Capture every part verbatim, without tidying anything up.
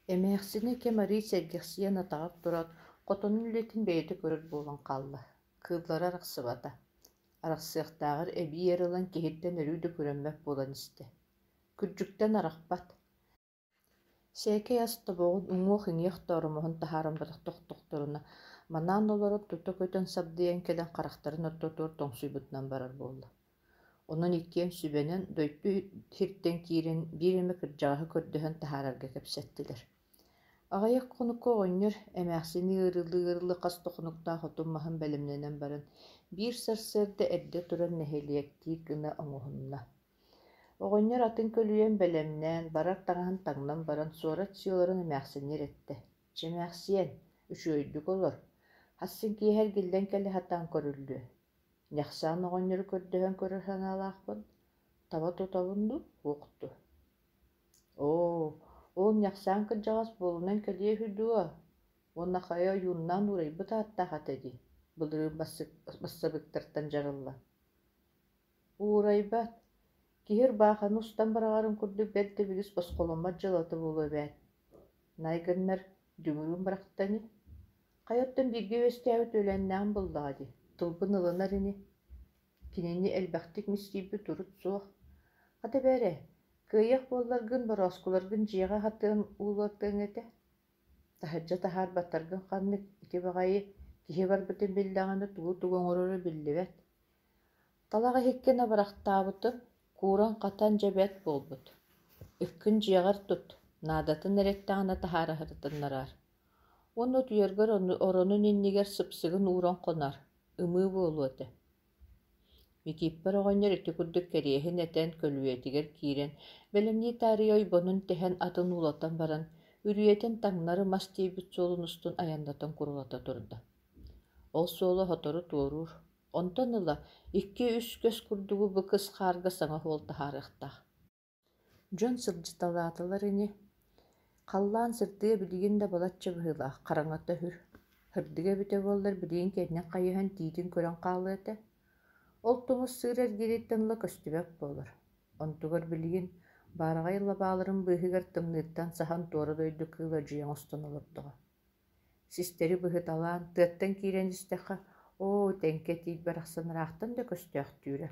Эмээхсини кемари сэргихсиэн атаҕар турар, хотонун үлэтин бэйэтэ көрөр буолан хаалла. Кыыллара арахсыбата. Арахсыахтааҕар эбии ырылан киһиттэн өрүү да күрэммэп буолан истэ. Күрдьүктэн арахпат. Сээкэй астабоҕун уҥуох иҥиэх торомоһун таһааран батах тохтохторуна, манаан олорон тута көтөн сабдыйан кэлэн харахтарын оттотуор тоҥсуйбутунан барар буолла. Онон иккиэм сүбэнэн дойду хиртэн киирэн биир эмэ кырдьаҕаһы көрдөһөн таһаарарга кэпсэттилэр. Аҕайах хонуко оҕонньор эмээхсини ырылыы-ырылыы хас тохунуктаах отун маһын бэлэмнэнэн баран биир сарсыарда эрдэ туран нэһилиэктии гына оҥоһунна. Оҕонньор атын көлүйэн бэлэмнээн, барар таҥаһын таҥнан баран суорат сиолорун эмээхсинньер этэ: «Чэмээхсиэн, үчүөйдүк олор, хассыҥ киэһэр гиллэн кэлэһэтаан көрүллүө. Ньахсаан оҕонньору көрдөһөн көрөр санаалаахпын, таба тутабын дуу, уохту». «Оо, ол ньахсаан кырдьаҕас буолунан кэлиэ үһү дуо, уонна хайа уйууннаан урайбыт ааттаахат эдии», былырыын бассабыктартан дьарылла. «Уурайбат, киһи ырбааханы устан бараҕарын курдук бэрт эбигис босхоломмат дьылаты буолуо бэт. Найгыннар дүҥүрүүн барахтани, хайоттон бииргэ үөскээбит үлээннэҕин буллаҕа дии, тылбын ылынарини. Кинини элбэхтик мистииппит урут суох. Хата бээрэ, кыайах буолларгын бороскуларгын дьиэҕэ хатыан уулуортыаҥ этэ. Таһырдьа таһаар баттаргын ханнык ити баҕайы киһи барбытын биллэҕинэ тугу тугуоҥороро биллибэт. Талах иһиккин абарахтаабытым, кууран хатан дьэбэт буолбут. Ыккын дьиэҕэр тут, наадатын эрэttäҕинэ таһаара сытытыннараар. Уонна утуйаргар оронун иннигэр сыпсыгын ууран хонар, ымыы буолуо этэ». Википпэр оҕонньор ити курдук кэриэһин этэн көлүөтигэр киирэн, бэлэмнии таарыйа ойбонун тэһэн атын уулатан баран, үрүөтэн таҥнары мас тиийбит суолун устун айаннатан курулата турда. Ол суолу хотору туоруур, онтон ыла икки-үс көс курдугу бу кыс хаарга саҥа суол таһаарыахтаах. Дьон сылдьыталаатылар ини. Халлаан сыртыа билигин да балачча быһыылаах, хараҥата үһүр. Хырдык эбитэ буоллар билигин кэннэн хайыһан тиитин көрөн хаалла этэ. Ол тумус сыыр эргирииттэн ыла көстүбэп буолар. Онтугар билигин баарҕа ыллабааларын быыһыгар тымныыттан сахан туора дойду кыыла дьыаҥ устун олордоҕо. Систери быһыталаан, тыаттан киирэн истэххэ: «Оо, тэҥкэ тиит барахсанараахтан да көстөөхтүүрэ.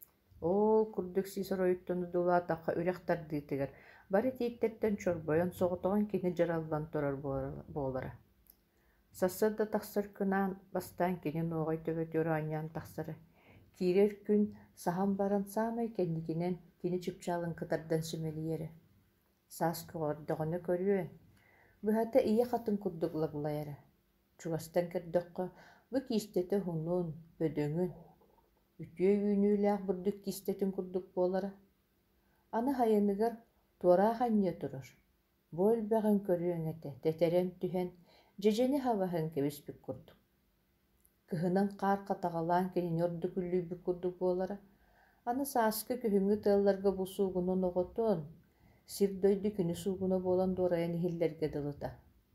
Ол курдук сис оройуттуну дулаатахха үрэх тардыытыгар, бары тииттердэн чорбойон соҕотоҕун кини дьараллан турар буолара. Сассар да тахсар кынаан бастаан кини нуоҕай төбөтүөр аанньаан тахсара. Киирэр күн сахан баран саамай кэнникинэн кини чыпчаалын кытардан сүмэлиэри. Саас көҕөрдөҕүнү көрүөн, быһата ийэ хатын курдук лаглайара. Чугастан кэрдэххэ бу киистэти хунуун, бөдөҥүн, үтүө үүнүүлээх бурдук киистэтин курдук буолара. Аны хайыныгар туораах анньа турар. Бу өлбэҕин көрүөҥ этэ, тэтэрэн түһэн, дьэдьэни хабаһын кэбиспит курдук. Кыһынан хаар хатаҕалаан кинини ордук үллүүбүт курдук буолара. Аны сааскы күһүҥҥү тыалларга бу суугунун оҕотуон, сир дойду күнү суугуна буолан дуорайан иһиллэргэ дылыта.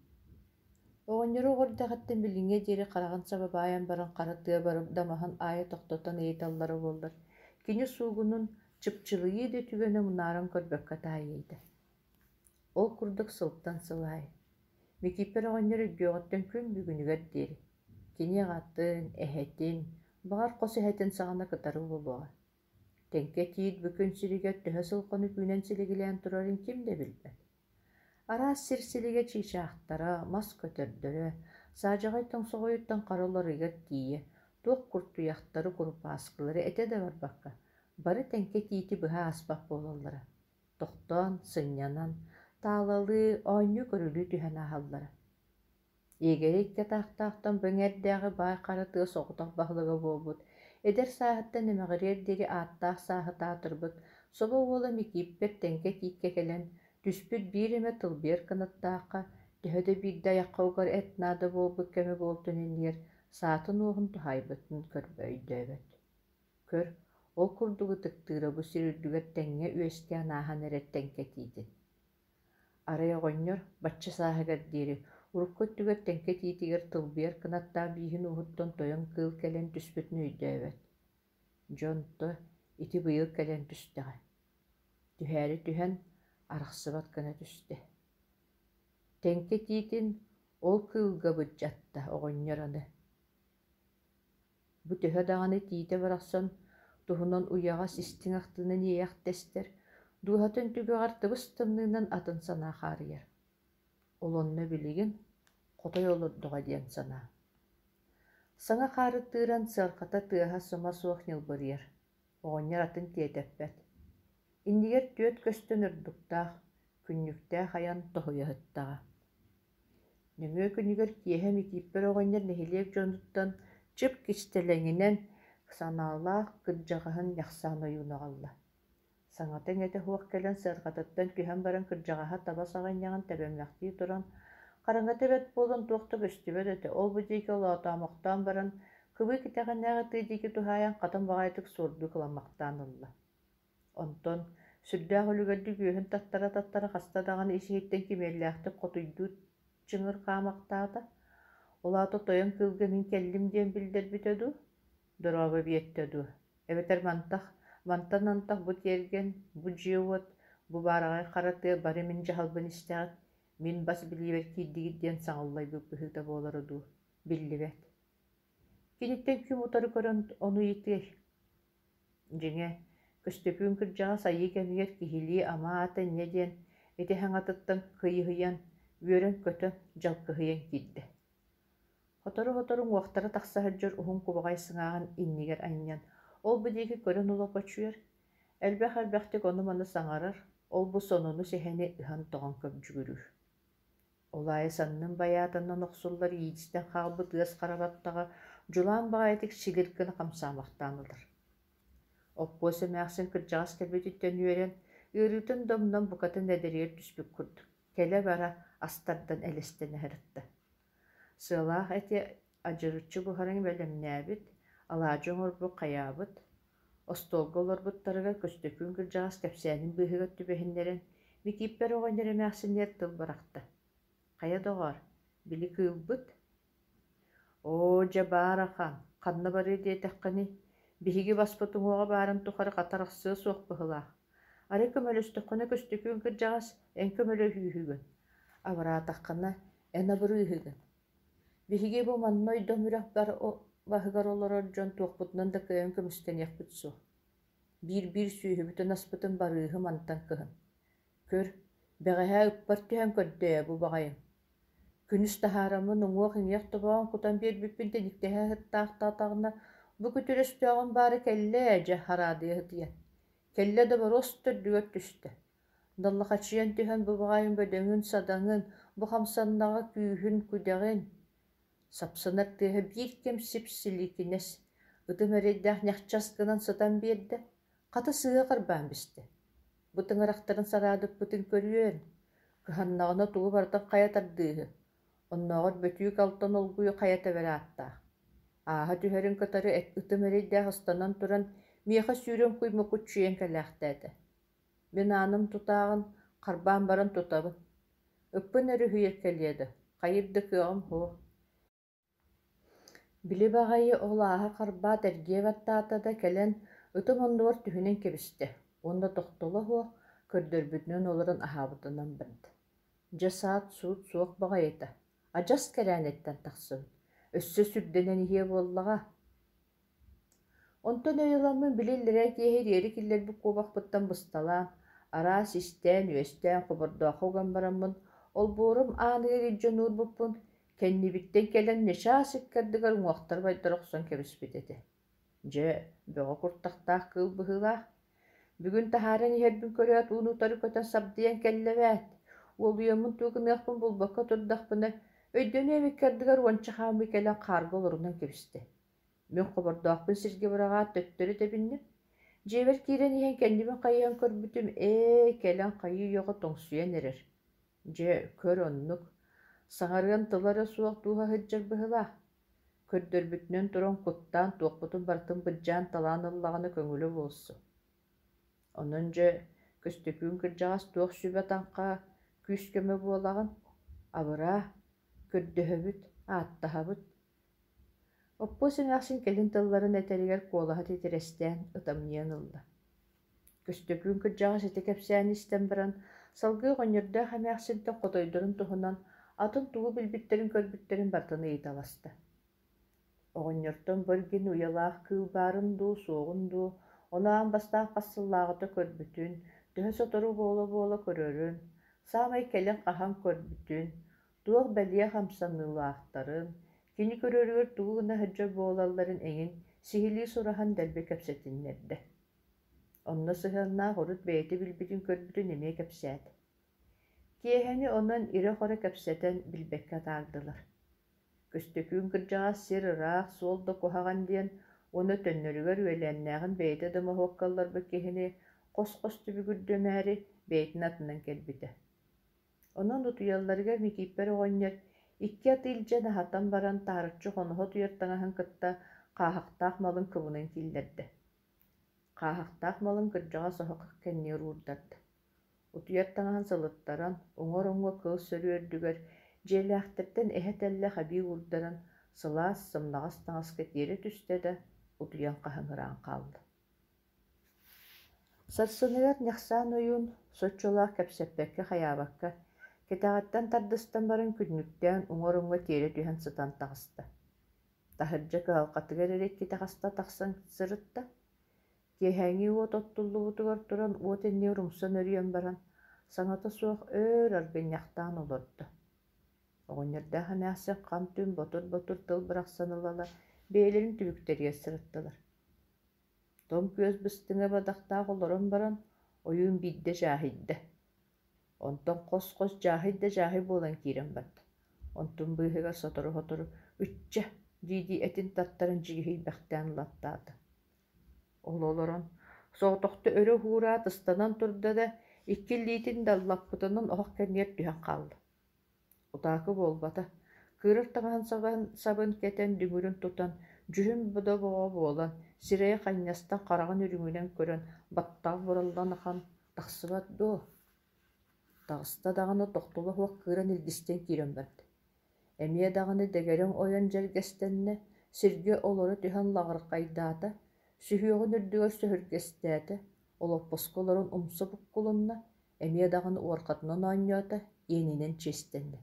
Оҕонньоро оҕордоҕаттан билиҥҥэ диэри хараҕын сабабааyan баран хара тыа барымдамаһын аайа тохтотон ыйыталлара буоллар. Кини суугунун чыпчылыйыы да түгэнэ мунааран көрбөккө таайыйда. Ол курдук сылтан сылаай. Википпэр оҕонньор үдүөҕөттөн күн бүгүнүгэр диэри. Кини аҕатын, эһэтин, баҕар хос эһэтин саҕана кытары буолуоҕа. Тэҥкэ тиит бу күн сиригэр төһө сылхону күнэн силигилээн турарын ким да билбэт. Араас сир силигэ чиичаахтара, мас көтөрдөрө, саадьаҕай тоҥсоҕойуттан харыларыгар тиийэ, туох куртуйахтары курупааскылары этэ да барбакка, бары тэҥкэ тиити быһа ааспах буолаллара. Тохтоон, сынньанан, таалалыы, оонньу көрүлүү түһэн ааһаллара. Иэгэрэ икки таахтаахтан бөҥөрдээҕи баай хара тыа соҕутах баһылыга буолбут, эдэр сааһыттан эмэҕириэр диэри ааттаах сааһытаа турбут, соба уола Википпэр тэҥкэ тииккэ кэлэн түспүт биир эмэ тылбыар кынаттаахха, төһө да биирдэ айаххаугар эт наада буолбут кэмэ буолтун иннигэр саатын уоһун туһайбытын көрбөйдөөбөт. Көр, ол курдугу тыктыыра бу сирүрдүгэр тэҥҥэ үөскээн ааһан эрэр тэҥкэ тиитин. Арай оҕонньор бачча сааһыгар диэри уруккуттугар тэҥкэ тиитигэр тылбыар кынаттаах бииһин уһуттан тойон кыыл кэлэн түспүт нүүйдөөбөт. Дьонто ити быйыл кэлэн түстэҕэ. Түһээри түһэн арахсыбат гына түстэ. Тенке тиитин ол кылга быджатта оҕонньораны. Бу төһө даҕаны тиите барахсан туһунан уяҕа систиң ахтыынан иэйэх тестер, дуоһатын түгүҕэр тыбыс тымныынан атын санаахаарыйар. Олонно билигин хотой олордоҕа диэн санаа. Саҥа хаарыттыыран сыархата тыаһа сыма суох ньылбырыйар. Оҕонньор атын тиэтэппэт. Иннигэр түөт көстөн ырдуктаах, күннүктээх аян тоһуйаһыттаҕа. Нөҥүө күнүгэр киэһэ микииппэр оҕонньор нэһилиэк дьонуттан чып кистэлэҥинэн санаалаах кырдьаҕаһын ньахсаан ойуунаҕалла. Саҥатыҥ этэ хуох кэлэн сыархатыттан күһэн баран кырдьаҕаһа таба саҕанньаҕын тэбэмнэхтии туран, хараҥа тэбэт буолан туохта көстүбэт этэ ол бу диэки олоотоомохтоон баран кыбыы китэҕинээҕи тыыдиики туһааyan хатын баҕайытык суордуу кыламмахтаан ылла. Онтон сүрдээх үлүгэлдик үөһүн таттара-таттара хаста даҕаны исиһиттэн кимиэллээхтик хотуйдуу чыҥыр хаамактаата, улаата тойон кыылга мин кэллим диэн билдэрбитэ дуу, дорооба биэттэ дуу. Эбэтэр мантах, мантан-антах бу тиэрген, бу дьиуот, бу баараҕай харатыа бары мин дьаһалбын истэҕит, мин бас билиибэр киирдигит диэн саҥаллайбыт быһыыта буоларо дуу, биллибэт. Киниттэн күм утары көрөн ону итыай. Дьиҥэ, көстөпүүн кырдьаҕа сайыы кэмигэр киһилии амаата инньэ диэн ити хаҥатыттан кыйыһыйан, үөрэн көтөн дьалкыһыйан киирдэ. Хотору-хоторуҥ уохтара тахсаһылдьар уһун кубаҕай сыҥааҕын иннигэр анньан, ол бу диэки көрөн улоппочуйар, элбэх-элбэхтик ону-маны саҥарар, ол бу сонуну сэһэни ыһан тоҕон көбдьүгүрүү. Улаайа саннын баяатанан охсуллар иитистэн хаалбыт ыас харабаттаҕа дьулаан баҕайытык сигиргына хамсаамахтаан ылар. Оппуо сэмээхсин кырдьаҕас кэлбититтэн үөрэн, ыарыытын домнон букатын эдэриэр түспүк курдук, кэлэ бара астардан элестэнэһэрытта. Сыалаах эти адьырыччы буһарыҥ бэлэмнээбит, алаадьы оҥорбут хайаабыт, остуолга олорбуттарыга көстөпүүн кырдьаҕас кэпсээнин быыһыга түбэһиннэрэн микииппэр оҕонньор эмээхсиннэр тыл барахта. Хая доҕор, били кыылбыт? Оо, дьэ баарахан, ханна барыы диэтэххини, биһиги баспытуҥуоҕа баарын тухары хатарахсыа суох быһылаах. Ары көмөлөстөххүнэ көстөпүүн кырдьаҕас эн көмөлө үһүгүн, абыраатаххына эн абырыыһыгын. Биһиги бу манна ойдом үрэх баһыгар олорор дьон туохпутунан да кыайан көмүскэниэхпит суо. Биир-биир сүүһүбүтүн аспытын барыыһы мантан кыһын. Көр, бэҕэһээ ыппар түһэн көрдөйө бу баҕайым. Күнүс таһаараммын уҥуох иҥиэх тубаҕын кутан биэрбиппин тэниктэһээ ыттаахтаатаҕына бу күтүрөстүөҕүн баары кэллэ эдьэ хараадыйа хытыйан. Кэллэ да борос төрдүгөр түстэ. Даллахачыйан түһэн бу баҕайым бөдөҥүн, садаҥын, бу хамсаннаҕа күүһүн, күдэҕин сапсынар тыаһа биир кэм сип-силикинэс, ытым эрэйдээх ньахчас гынан сытан биэрдэ, хата сыыа харбаан бистэ. Бу тыҥарахтарын сараадыппытын көрүөн, кыһаннаҕына тугу бартан хая тардыыһы, оннооҕор бөтүүк алтан олгуйу хая тэбэрааттаах. Ааһа түһэрин кытары ытым эрэйдээх останан туран миэхэ сүүрэн куймукут чүйэн кэлээхтээдэ. Мин ааным тутааҕын харбаан баран тутабын. Ыппын өрү үйэр кэлиэдэ, хайырды кыаҕым хуо. Били баҕайы олааһа харбаа тэргиэбаттаата да кэлэн ытым оннугар түһүнэн кэбистэ. Онда тохтоло хуох көрдөрбүтүнөн олорон аһаабытынан барда. Дьэ саат суут суох баҕайыта, адьас кэрээнэттэн тахсын, өссө сүрдэнэн иһиэ буоллаҕа. Онтон өйүламмын билиллэрэ киэһириэри киллэрбит куобахпыттан бысталаан, араа систээн, үөстээн хубардоохха уган бараммын, олбуурум ааныгар илдьэ нуурбуппун, кэннибиттэн кэлэн нэчаа сиккэрдыгар уҥуохтар байдорохсон кэбиспит этэ. Дьэ, бөҕө куртахтаах кыыл быһыылаах. Бүгүн таһааран иһэрбин көрөөт уунутары көтөн сабдыйан кэллэбэät, уолуйаммын тугыныахпын булбакка турдахпына, өйдөнү эбиккэрдыгар уонча хаамый кэлэн хаарга олорунан кэбистэ. Мен хобордоохпун сиргэ бураҕаат төттөрү тэбинним. Дьиэбэр киирэн иһэн кэннибин хайыһан көрбүтүм, ээ, кэлэн хайыы үөҕө тоҥсуйан эрэр. Дьэ, көр оннук, саҥарыан тылара суох дууһа сылдьар быһыылаах. Көрдөрбүтүнөн туран куттаан туохпутун бартын быдьаан талаан ыллаҕына көҥүлө буолсу. Онон дьэ, көстөпүүн кырдьаҕас туох сүбэ таҥха күүс көмө буолагын, абыраа, көрдөһөбүт, ааттаһабыт. Оппуо сэмээхсин кэлин тылларын этэригэр куолаһа титирэстээн ытамныйан ылла. Көстөпүүн кырдьаҕас ити кэпсээн истэн баран, салгыы оҕонньордоох эмээхсинтэн хотойдорун туһунан атын тугу билбиттерин көрбүттерин бартыны ыйталаста. Оҕонньортон бөлгин уялаах кыылбаарын дуу, суоҕун дуу, онаан бастаах хассыллааҕыта көрбүтүн, төһө сотору буола-буола көрөрүн, саамай кэлэн хаһан көрбүтүн, туох бэлиэ хамсанныылаахтарын, кини көрөрүгөр тугу гына хаджа буолалларын эҥин сиһилии сурахан дэлби кэпсэтиннэрдэ. Онно сыһыаннаах урут бэйэти билбитин көрбүтүн эмиэ кэпсээт. Киэһэни онон ире хоро кэпсэтэн билбэккэ таардылар. Көстөкүүн кырдьаҕас сир ыраах суол да куһаҕан диэн уону төннөрүгөр үөлээннээҕин бэйэтэ дымаһуоккалларбы киһини хос-хос түбүгүрдүмээри бэйэтин атынан кэлбитэ. Онон утуйалларыгар микииппэр оҕонньор икки атыылдьа наһатан баран таарыччы хоноһо туйаттаҥаһын кытта хаахахтаах малын кыбынын киллэрдэ. Хаахахтаах малын кырдьаҕа соһо кэнниэ уруурдарда. Утуйаттаҥаһын сылыттаран, уҥор-уҥҥо кыыс сөрүөрдүгөр дьиэлээхтэртэн эһэ тэллэ хаbii уурдаран сылаас сымнаҕас таҥаска тиэри түстэ да утуйан хаһыҥыраан хаалла. Сарсыныгар ньахсаан ойуун соччулаах кэпсэппэккэ хайаабакка кэтэҕэттэн тардыстан баран күннүктээн уҥор-уҥҥо тиэри түһэн сытан таҕыста. Таһырдьа кыһалҕатыгар эрикки таҕыста тахсан сырытта, киэһээҥии уот оттуллубутугар туран уот иннии урумсан өрүйэн баран саҥата суох өөр аргынньахтаан олордо. Оҕонньордаах эмээхсин хам түн ботур-ботур тыл бырахсанылала бэйэлэрин түбүктэригэр сырыттылар. Том күөс быстыҥа бадахтаах олорон баран ойуун биирдэ жааһыйда. Онтон хос-хос жааһый да жааһый буолан киирэн барда. Онтун быыһыгар сотору-сотору «Үтчэ» диидии этин таттарын дьигиһийбэхтээн ылаттаата. Ол олорон соҕотохто өрө хуураа тыстанан турда да иккиллиитин даллаппытынан оһох кэнниэр түһэн хаалла. Утаакы буолбата, кыырар таҥаһын сабын кэтэн дүҥүрүн тутан, дьүһүн бодо-боҕо буолан, сирэйэ ханньастан хараҕын үрүҥүнэн көрөн баттаах буралланахан тахсыбат дуо. Таҕыста даҕаны тохтула хуох кыыран илгистэн киирэн барда. Эмиэ даҕаны дэгэрэн ойон дьэргэстэннэ, сиргэ олоро түһэн лаҕырхайдаата, сүһүөҕүн үрдүгэр сөһүргэстээтэ, олоппоско олорун умса буккулунна, эмиэ даҕаны уорхатынан оонньоото, иэнинэн чиэстэннэ.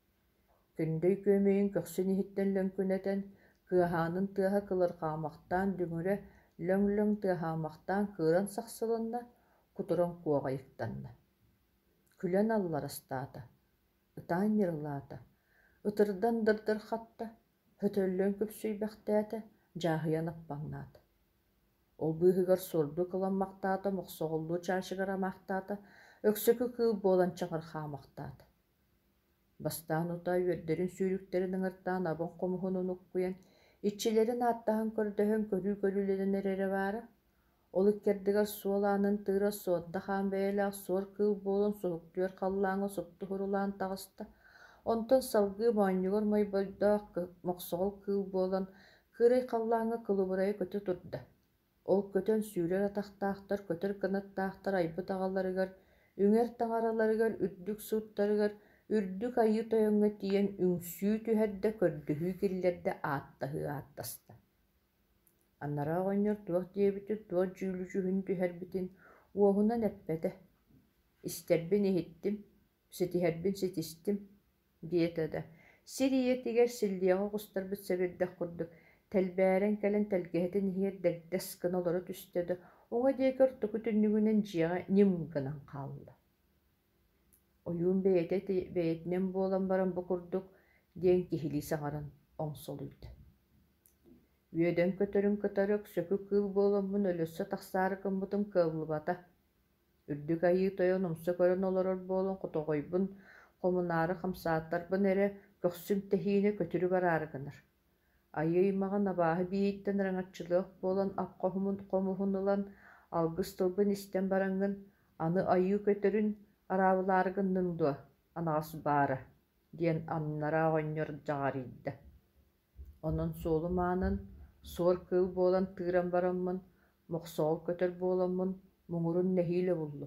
Күндөй көмөйүн көхсүн иһиттэн лөҥкүнэтэн, кыаһаанын тыаһа кылырхаамахтаан дүҥүрэ лөҥ-лөҥ тыаһаамахтаан кыыран сахсылынна, кутуран куоҕайыктанна. Күлэн алларастаата, ытаан ньырылаата, ытырдан дырдырхатта, хөтөллөн күпсүйбэхтээтэ, жааһыйан аппаҥнаата. Ол быыһыгар сурду кыламмахтаата, мохсоҕуллуу чаачыгарамахтаата, өксөкү кыыл буолан чаҥырхаамахтаата. Бастаан утаа үөрдэрин сүүрүктэрин ыҥыртаан абын хомуһун унуккуйан, иччилэрин ааттаһын көрдөһөн көрүү көрүүлэринэр эрэ баара, ол иккердигэр суолаанын тыыра суодда хаан бэйэлээх суор кыыл буолан суһуктуйар халлааҥҥа супту хурулаан таҕыста, онтон салгыы моонньугар мойбойдоох мохсоҕул кыыл буолан кыырый халлааҥҥа кылыбырайа көтө турда. Ол көтөн сүүрэр атахтаахтар, көтөр кынаттаахтар айбыт аҕаларыгар, үҥэр таҥараларыгар, үрдүк сууттарыгар, үрдүк айыы тойоҥҥо тиийэн үҥсүү түһэрдэ көрдөһүү киллэрдэ ааттаһыы ааттаста. Аннара оҕонньор туох диэбитин туох дьүүлүчү хүн түһэрбитин уоһунан эппэтэ: «Истэрбин иһиттим, ситиһэрбин ситистим» диэтэ да, сир ийэтигэр силлиэҕэ оҕустарбыт сэбирдэх курдук тэлбээрэн кэлэн тэлгэһэтин иһиэр дэгдэс гына олоро түстэ да, уҥа диэкэр туку түннүгүнэн дьиэҕэ ньим гынан хаалла. Ойуун бэйэтинэн буолан баран бу курдук диэн киһилии саҥаран оҥсолуйда. Үөдөн көтөрүн кытарык сөкү кыыл буоламмун өлөссө тахсаары кыммытым кыаллыбата. Үрдүк айыы тойон умса көрөн олорор буолан хотоҕойбун хомунаары хамсааттарбын эрэ көхсүм тэһиини көтүрү бараарыгынар. Айыы ыймаҕа набааһы биһииттэн ыраҥаччылыах буолан апхомуһун ылан алгыс тылбын истэн бараҥҥын аны айыы көтөрүн араабылаарыгынныҥ дуо анаҕас баара диэн аннара оҕонньор дьаҕарыйда. Онон суолу маанын суор кыыл буолан тыыран бараммын, мохсоҕул көтөр буоламмын, муҥурун нэһиилэ буллу.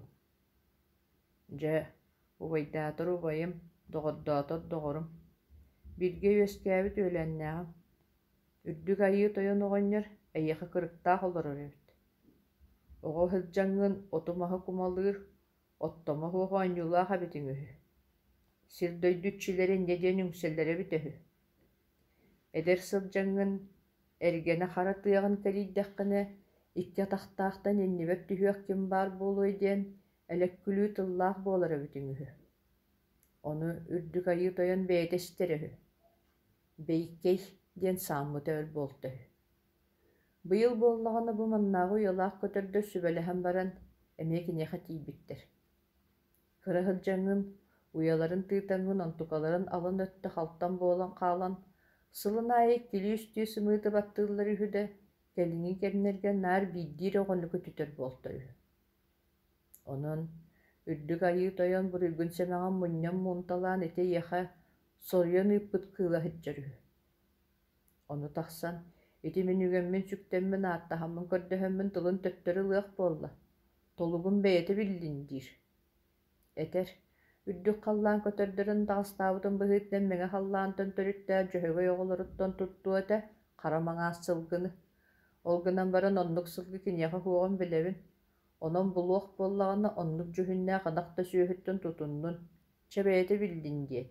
Дьэ, убайдаатар убайым, доҕордоотор доҕорум. Бииргэ үөскээбит үөлээннээҕим. Үрдүк айыы тойон оҕонньор эйиэхэ кырыктаах олорор эбит. Оҕо сылдьаҥҥын отумаһы кумалыыр, оттомо хуох оонньуулаах эбитиҥ үһү. Сирдойдуччилерин неден үңселлere бүтөһү. Эдер сылдьаңҥын эргэне хара тыаҕын кэлийдэххинэ икки атахтаахтан иннибэт түһүөх ким баар буолуой диэн элэккүлүү тыллаах буолара бүтүҥүһү. Ону үрдүк айыы тойон бэйэтэстерэһү. Бэйкэй диэн сааммыта өл буолтоһу. Быйыл буоллаҕына бу маннааҕы уйалаах көтөрдө сүбэлэһэн баран эмиэ киниэхэ тиийбиттэр. Кыра сылдьаңҥын уйаларын тыытаҥҥын онтукаларын алын өттө халтан буолан хаалан сылын аайы кили үстүү сымыыты баттыыллар үһүдэ кэлиҥи кэннэргэ наар бииддиир оҕоннуку түтөр буолтор үһү. Онон үрдүк айыы тойон буруйгун сэмэҕэн мунньан муунталаан ити ийэхэ соруйан ыыппыт кыыла сылдьар үһү. Ону тахсан ити мин үгэммин сүктэммин ааттаһаммын көрдөһөммүн тылын төттөрү ылыах буолла. Толугун бэйэти биллин диир. Этэр үрдүк халлаан көтөрдөрөн таҕастаабытын быһыытнан мэҥэ халлаантан төрүттää дьөһөгөй оҕолоруттан туттуота харамаҥаас сылгыны. Ол гынан баран оннук сылгы киниэхэ хуоҕун билэбин. Онон булуох буоллаҕына оннук дьүһүннээх анахта сүөһүттэн тутуннун. Чэбэйэти биллин диэт.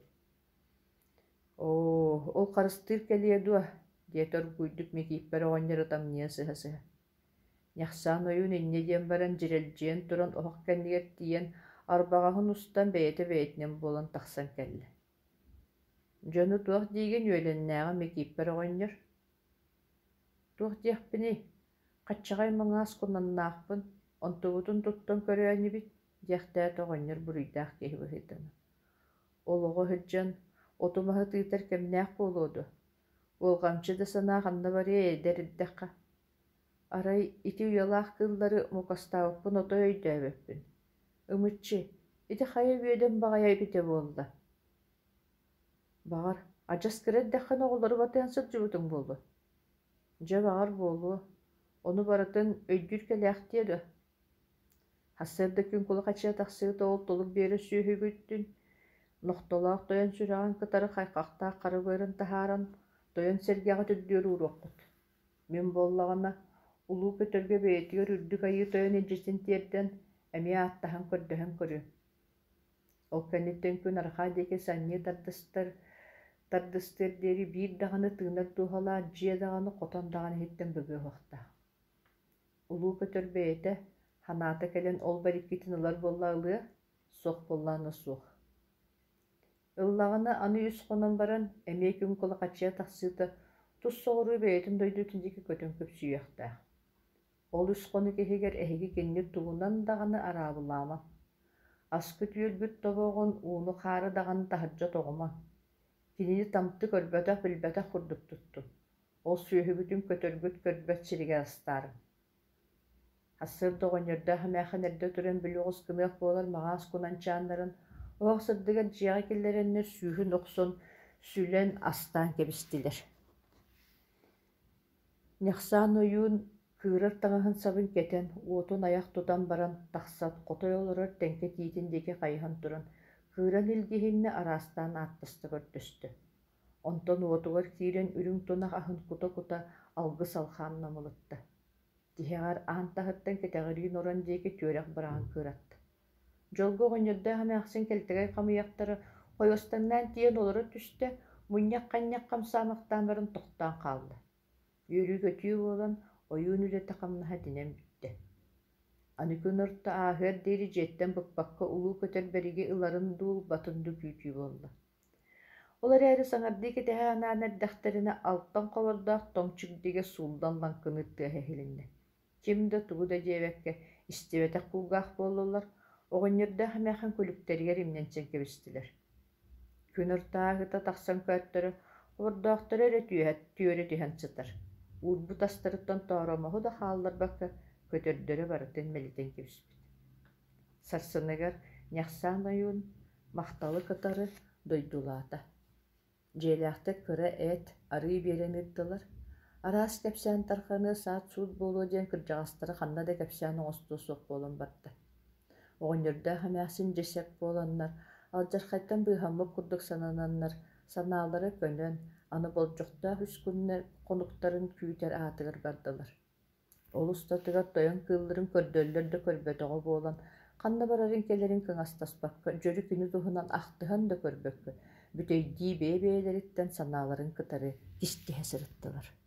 «Оо, ол харыстыыр кэлиэ дуо» диэт оргууйдук микииппэр оҕонньор ытамныйа сыһа-сыһа. Ньахсаан ойуун инньэ диэн баран дьирэлдьиэн туран оһох кэннигэр тиийэн арбаҕаһын устан бэйэти бэйэтинэн буолан тахсан кэллэ. Дьону туох диигин үөлэннээҕэ микииппэр оҕонньор: «Туох диэхпини, хаччаҕай маҥаас кунаннаахпын, онтубутун туттан көрөөнүбит» диэхтэät оҕонньор буруйдаах киһи быһыытына. Олоҕо сылдьан отумаһы тыытар кэмнээх буолуоду. Уолҕамчы да санаа ханна барыа эдэр ирдэххэ. Арай ити уйалаах кыыллары мукастаабыппын отой өйдөөбөппүн. Умыччы, ити хайа үөдэн баҕайа эбитэ буолла. Баҕар, адьас кыраддэххэн оҕолору батыан сылдьыбытыҥ буолу. Дьэ баҕар буолуо, ону барытын өйдүүр кэлээх тиэ дуо. Хассыарда күн кула хачыа тахсыыта ол толук биэрэ сүүһүгүттүн, нохтолоох тойон сүрэҕин кытары хайхахтаах харыгыырын таһааран тойон сэргэҕэ түрдүөр ууруохпут. Мин буоллаҕына улуу көтөргө бэйэтигэр үрдүк айыы тойон илдьитин тиэрдэн эмиэ ааттаһан көрдөһөн көрүөм. Ол кэнниттэн күн арахаа диэки санньыы тардыстар тардыстыар диэри биир даҕаны тыынар туuһалаан дьиэ даҕаны хотон даҕаны иһиттэн бөбүөһөхтаах. Улуу көтөрбэйэтэ ханаата кэлэн ол бариккитин ылар буолла ылыа, суох буоллаана суох. Ыллаҕына аны үс хонон баран эмиэ күн кула хачыа тахсыыта тус соҕуруу бэйэтин дойдуутун диэки көтөн көпсүйүөхтээх. Ол үс хону киһигэр эһиги кинник тугунан даҕаны араабылаамам. Аскы түөлбүт тобоҕун ууну хаары даҕаны таһырдьа тоҕумам. Кинини тамты көрбөтөх билбэтэх курдук туттум. Ол сүөһүбүтүн көтөрбүт көрбөт сиригэ астаарым. Хассыырда оҕонньордоох эмээхэн эрдэ туран билуоҕус кымыах буолар маҕаас кунанчааннарын оох сырдыгар дьиэҕэ киллэрэннэр сүүһүн охсон сүлэн астаан кэбистилэр. Ньахсаан ойуун кыырар таҥаһын сабын кэтэн, уотун аях тутан баран тахсат хотой олорор тэнгэ тиитин диэки хайыһан туран, кыыран илгиһиннэ араастаан ааттаста көрдөстө. Онтон уотугар киирэн үрүҥ тунах аһын кута-кута алгы салхаан намылытта. Тиһэҕэр аан таһыттан кэтэҕирии норон диэки түөрэх быраҕан кыыратта. Дьолго оҕонньордоох эмээхсин кэлтэгэй хамыйахтары хойостаннаан тиийэн олоро түстэ, мунньах-ханньах хамсаамахтаан баран тохтоон хаалла. Үөрүү көтүү буолан ойуун үлэтэ хамнаһа динэн бүттэ. Аны күн орто ааһыар диэри дьиэттэн быкпакка улуу көтөрбэриги ыларын дуу батынду күүтүү буолла. Олар эрэ саҥардыы кэтэһэ анаан эрдэхтэринэ алттан холордоох тоҥчук дигэ суулдан ланкыны тыаһа эһилиннэ. Ким да тугу да диэбэккэ истибэтэх куугаах буоллулар, оҕонньордоох эмээхэн күлүктэригэр имнэнчэн кэбистилэр. Күн орто ааһыта тахсан көттөрө ордоохтор эрэ түөрэ түһэн сытар. Уурбу тастарыттан тооромоһу да хаалларбакка көтөрдөрө барытын мэлитэн кэбиспит. Сарсыныгар ньахсаан ойуун махталы кытары дойдулаата. Дьиэлээхтэ кыра эт арыы биэрэн ыттылар. Араас кэпсээн тарханы саат суут буолуо диэн кырдьаҕастара ханна да кэпсээн оҥостуу суох буолан барда. Оҕонньордоох эмээхсин дьэсэк буоланнар, алдьархайттан быыһаммык курдук санананнар, санаалары көнөн, аны болдьохтоох үс күннэр хонуктарын күүтэр аатыгар бардылар. Ол устатыгар тойон кыылларын көрдөллөр да көрбөтөҕө буолан, Ханна барарын келерин кыңастаспакка, жөрү күнү туһунан ахтыһан да көрбөккө. Бүтөйдии бээ-бээлериттен санааларын кытары кистиһэ сырыттылар.